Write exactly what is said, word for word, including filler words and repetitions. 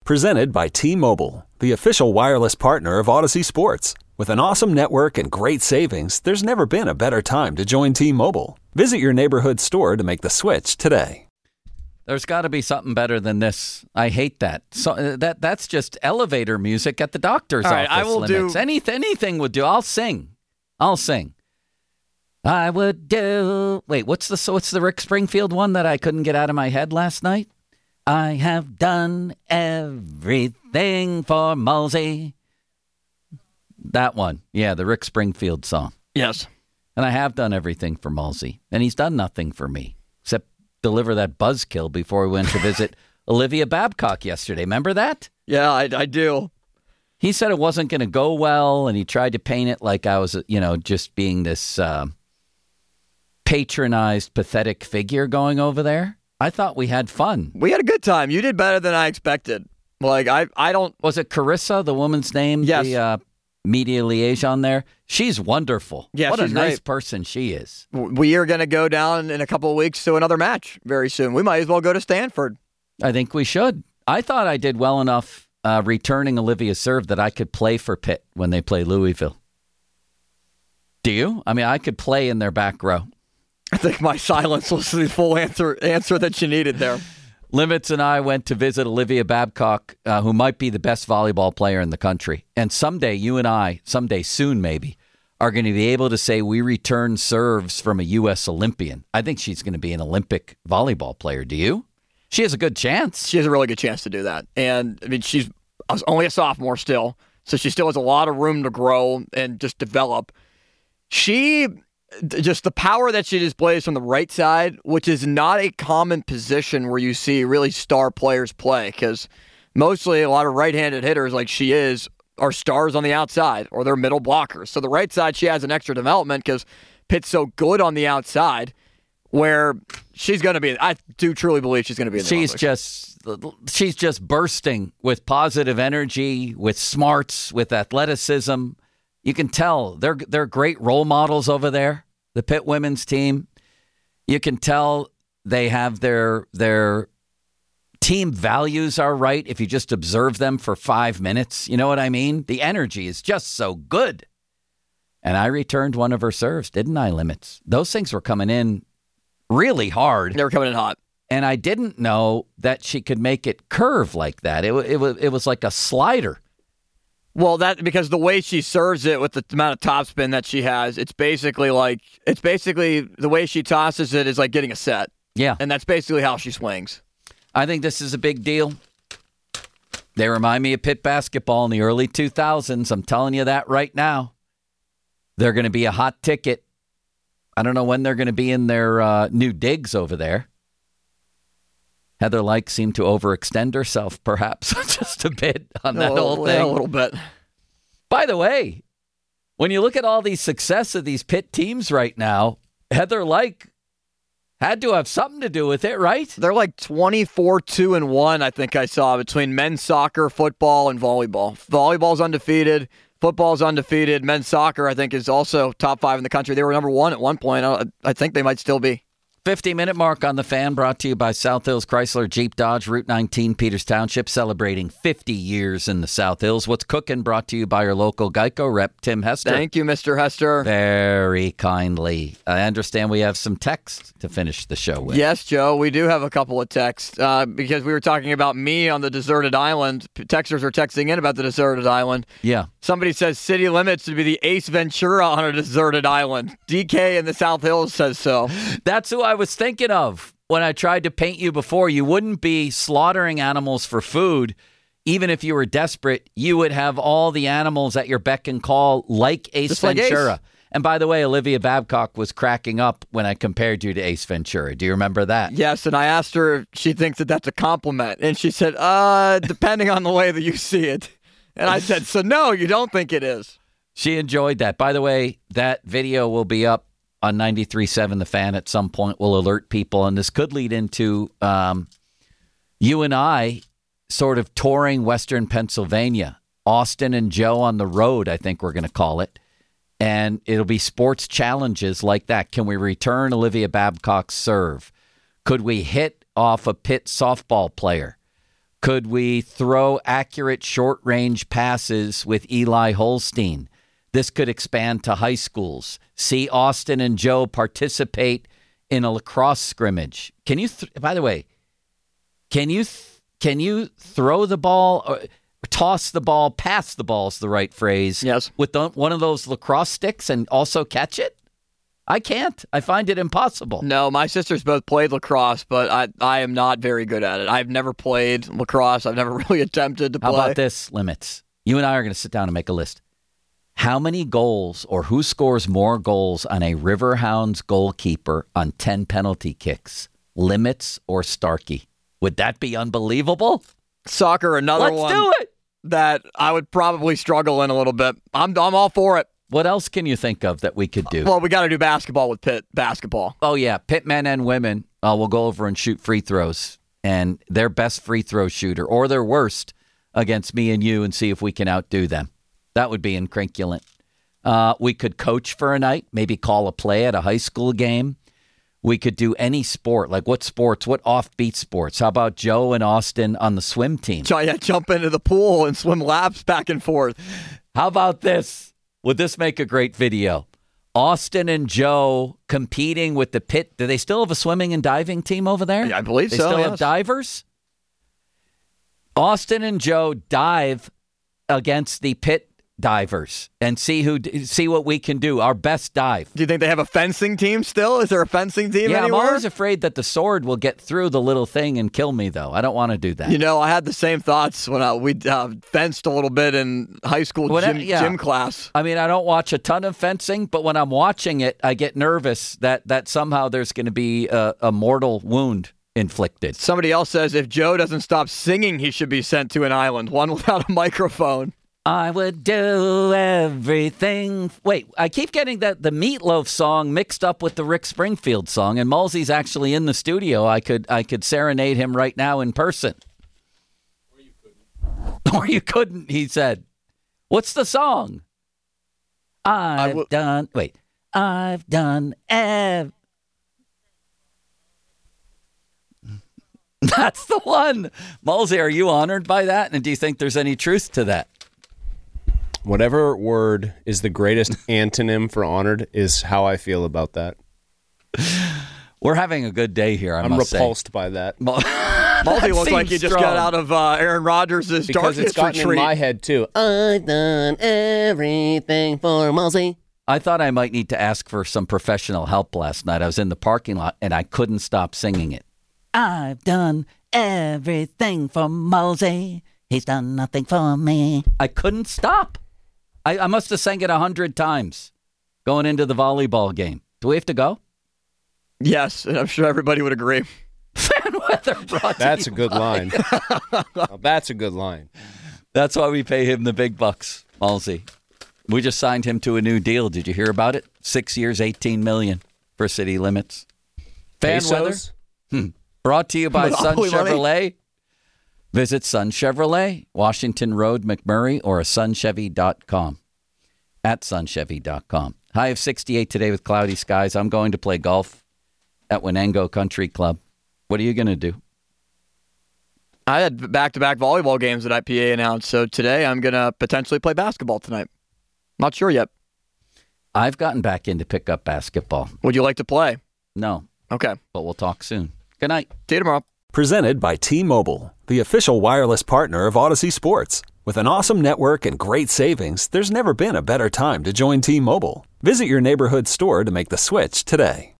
Presented by T-Mobile, the official wireless partner of Odyssey Sports. With an awesome network and great savings, there's never been a better time to join T-Mobile. Visit your neighborhood store to make the switch today. There's got to be something better than this. I hate that. So uh, that that's just elevator music at the doctor's All right, office. I will limits. do anything. Anything would do. I'll sing. I'll sing. I would do. Wait, what's the so what's the Rick Springfield one that I couldn't get out of my head last night? I have done everything for Mulsey. That one. Yeah, the Rick Springfield song. Yes. And I have done everything for Mulsey. And he's done nothing for me except deliver that buzzkill before we went to visit Olivia Babcock yesterday. Remember that? Yeah, I, I do. He said it wasn't going to go well, and he tried to paint it like I was, you know, just being this uh, patronized, pathetic figure going over there. I thought we had fun. We had a good time. You did better than I expected. Like, I, I don't... Was it Carissa, the woman's name? Yes. The uh, media liaison there? She's wonderful. Yeah, what she's a nice great. person she is. We are going to go down in a couple of weeks to another match very soon. We might as well go to Stanford. I think we should. I thought I did well enough uh, returning Olivia's serve that I could play for Pitt when they play Louisville. Do you? I mean, I could play in their back row. I think my silence was the full answer answer that you needed there. Limits and I went to visit Olivia Babcock, uh, who might be the best volleyball player in the country. And someday, you and I, someday soon maybe, are going to be able to say we return serves from a U S Olympian. I think she's going to be an Olympic volleyball player. Do you? She has a good chance. She has a really good chance to do that. And, I mean, she's only a sophomore still, so she still has a lot of room to grow and just develop. She... Just the power that she displays from the right side, which is not a common position where you see really star players play, because mostly a lot of right-handed hitters like she is are stars on the outside or they're middle blockers. So the right side, she has an extra development because Pitt's so good on the outside where she's going to be, I do truly believe she's going to be in the She's Olympics. just, she's just bursting with positive energy, with smarts, with athleticism. You can tell they're they're great role models over there, the Pitt women's team. You can tell they have their their team values are right if you just observe them for five minutes. You know what I mean? The energy is just so good. And I returned one of her serves, didn't I, Limits? Those things were coming in really hard. They were coming in hot. And I didn't know that she could make it curve like that. It, it, was, it was like a slider. Well, that because the way she serves it with the amount of topspin that she has, it's basically like it's basically the way she tosses it is like getting a set. Yeah. And that's basically how she swings. I think this is a big deal. They remind me of Pitt basketball in the early two thousands. I'm telling you that right now. They're going to be a hot ticket. I don't know when they're going to be in their uh, new digs over there. Heather Lyke seemed to overextend herself, perhaps, just a bit on that a, whole thing. Yeah, a little bit. By the way, when you look at all the success of these Pitt teams right now, Heather Lyke had to have something to do with it, right? They're like twenty-four two and one, I think I saw, between men's soccer, football, and volleyball. Volleyball's undefeated. Football's undefeated. Men's soccer, I think, is also top five in the country. They were number one at one point. I, I think they might still be. fifty-minute mark on the Fan, brought to you by South Hills Chrysler Jeep Dodge, Route nineteen, Peters Township, celebrating fifty years in the South Hills. What's cooking, brought to you by your local Geico rep, Tim Hester. Thank you, Mister Hester. Very kindly. I understand we have some text to finish the show with. Yes, Joe, we do have a couple of texts uh, because we were talking about me on the deserted island. Texters are texting in about the deserted island. Yeah. Somebody says city limits would be the Ace Ventura on a deserted island. D K in the South Hills says so. That's who I was thinking of when I tried to paint you before. You wouldn't be slaughtering animals for food. Even if you were desperate, you would have all the animals at your beck and call, like Ace Just like Ventura. Ace. And by the way, Olivia Babcock was cracking up when I compared you to Ace Ventura. Do you remember that? Yes, and I asked her if she thinks that that's a compliment. And she said, uh, depending on the way that you see it. And I said, so no, you don't think it is. She enjoyed that. By the way, that video will be up on ninety-three point seven The Fan at some point. We'll alert people. And this could lead into um, you and I sort of touring Western Pennsylvania. Austin and Joe on the road, I think we're going to call it. And it'll be sports challenges like that. Can we return Olivia Babcock's serve? Could we hit off a Pitt softball player? Could we throw accurate short-range passes with Eli Holstein? This could expand to high schools. See Austin and Joe participate in a lacrosse scrimmage. Can you, th- by the way, can you th- can you throw the ball, or toss the ball, pass the ball is the right phrase, yes, with the, one of those lacrosse sticks and also catch it? I can't. I find it impossible. No, my sisters both played lacrosse, but I I am not very good at it. I've never played lacrosse. I've never really attempted to play. How about this, Limits? You and I are going to sit down and make a list. How many goals or who scores more goals on a Riverhounds goalkeeper on ten penalty kicks? Limits or Starkey? Would that be unbelievable? Soccer, another Let's one do it. that I would probably struggle in a little bit. I'm I'm all for it. What else can you think of that we could do? Well, we got to do basketball with Pitt basketball. Oh, yeah. Pitt men and women uh, will go over and shoot free throws. And their best free throw shooter or their worst against me and you and see if we can outdo them. That would be incrinculant. Uh, we could coach for a night, maybe call a play at a high school game. We could do any sport. Like what sports? What offbeat sports? How about Joe and Austin on the swim team? Yeah, jump into the pool and swim laps back and forth. How about this? Would this make a great video? Austin and Joe competing with the Pitt. Do they still have a swimming and diving team over there? Yeah, I believe they so. They still yes. have divers? Austin and Joe dive against the Pitt divers and see who see what we can do. Our best dive. Do you think they have a fencing team still? Is there a fencing team yeah, anywhere? I'm always afraid that the sword will get through the little thing and kill me, though. I don't want to do that. You know, I had the same thoughts when I, we uh, fenced a little bit in high school when gym, I, yeah. gym class. I mean, I don't watch a ton of fencing, but when I'm watching it, I get nervous that, that somehow there's going to be a, a mortal wound inflicted. Somebody else says if Joe doesn't stop singing, he should be sent to an island, one without a microphone. I would do everything. Wait, I keep getting that the Meatloaf song mixed up with the Rick Springfield song, and Mulsey's actually in the studio. I could I could serenade him right now in person. Or you couldn't. Or you couldn't, he said. What's the song? I've w- done. Wait, I've done ev. That's the one. Mulsey, are you honored by that? And do you think there's any truth to that? Whatever word is the greatest antonym for honored is how I feel about that. We're having a good day here, I I'm must repulsed say. by that. Mulsey looks like you just strong. got out of uh, Aaron Rodgers' Because darkness it's gotten retreat. in my head, too. I've done everything for Mulsey. I thought I might need to ask for some professional help last night. I was in the parking lot, and I couldn't stop singing it. I've done everything for Mulsey. He's done nothing for me. I couldn't stop. I, I must have sang it a hundred times going into the volleyball game. Do we have to go? Yes, and I'm sure everybody would agree. Fan weather brought to That's you a good by- line. Now, that's a good line. That's why we pay him the big bucks, Halsey. We just signed him to a new deal. Did you hear about it? Six years, eighteen million dollars for City Limits. Fan Pesos? weather. Hmm. Brought to you by Sun Monopoly money? Chevrolet. Visit Sun Chevrolet, Washington Road, McMurray, or sun chevy dot com. At sun chevy dot com. High of sixty-eight today with cloudy skies. I'm going to play golf at Wenango Country Club. What are you going to do? I had back-to-back volleyball games that I P A announced, so today I'm going to potentially play basketball tonight. Not sure yet. I've gotten back into pickup basketball. Would you like to play? No, Okay. but we'll talk soon. Good night. See you tomorrow. Presented by T-Mobile, the official wireless partner of Odyssey Sports. With an awesome network and great savings, there's never been a better time to join T-Mobile. Visit your neighborhood store to make the switch today.